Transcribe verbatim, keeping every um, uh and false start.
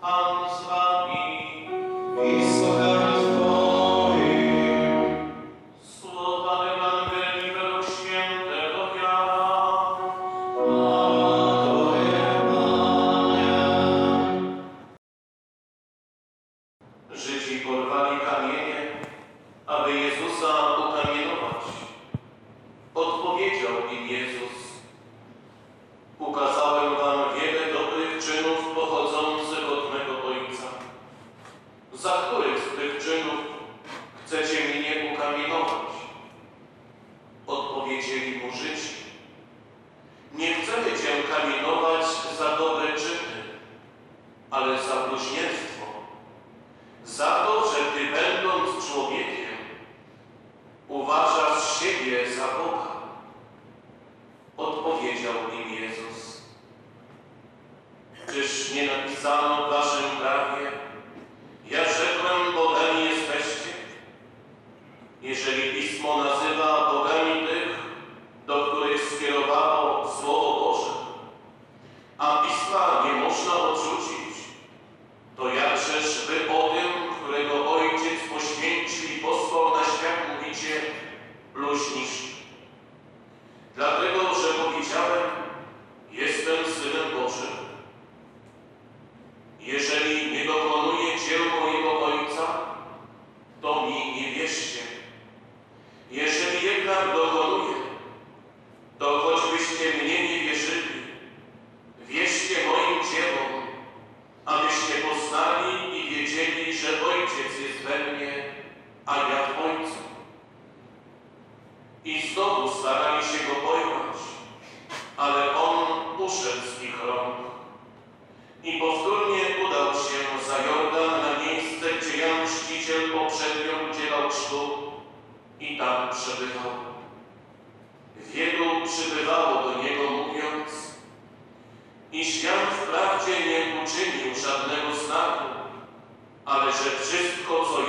Pan z wami. I z duchem Twoim. Słowa Ewangelii według świętego Jana. Twoje, Panie. Żydzi porwali kamienie, aby Jezusa ukamienować. Odpowiedział im Jezus: ukazałem wam wiele dobrych czynów pochodzących od mego Ojca. Za których z tych czynów chcecie mnie ukamienować? Odpowiedzieli mu Żydzi: nie chcemy cię kamienować za dobre czyny, ale za bluźnierstwo, za to, że ty, będąc człowiekiem, uważasz siebie za Boga. Odpowiedział im Jezus: czyż nie napisano w waszym prawie: ja rzekłem, bogami jesteście? Jeżeli Pismo nazywa bogami tych, do których skierowało Słowo Boże, a Pisma nie można odrzucić, to jakżeż wy o tym, którego Ojciec poświęcił i posłał na świat, mówicie: bluźnisz? Dlatego, że powiedziałem: jestem Synem Bożym. Jeżeli nie dokonuję dzieł mojego Ojca, to mi nie wierzcie. Jeżeli jednak dokonuję, to choćbyście mnie nie wierzyli, wierzcie moim dziełom, abyście poznali i wiedzieli, że Ojciec jest we mnie, a ja w Ojcu. I znowu starali się go pojmać, ale on uszedł z ich rąk i powtórnie udał się za Jordan na miejsce, gdzie Jan Chrzciciel poprzednio udzielał chrztu, i tam przebywał. Wielu przybywało do niego, mówiąc, iż Jan wprawdzie nie uczynił żadnego znaku, ale że wszystko, co